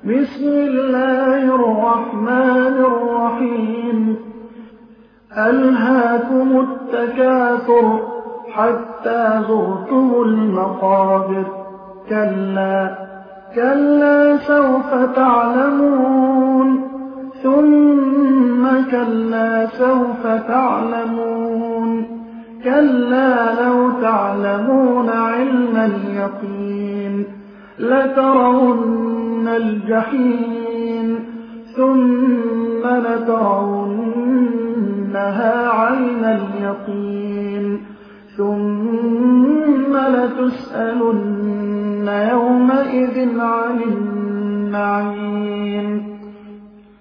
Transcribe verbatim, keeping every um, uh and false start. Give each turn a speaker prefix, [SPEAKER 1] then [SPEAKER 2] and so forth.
[SPEAKER 1] بسم الله الرحمن الرحيم ألهاكم التكاثر حتى زرتم المقابر كلا كلا سوف تعلمون ثم كلا سوف تعلمون كلا لو تعلمون علم اليقين لترون الجحيم ثم لترونها عين اليقين ثم لتسألن يومئذ عن النعيم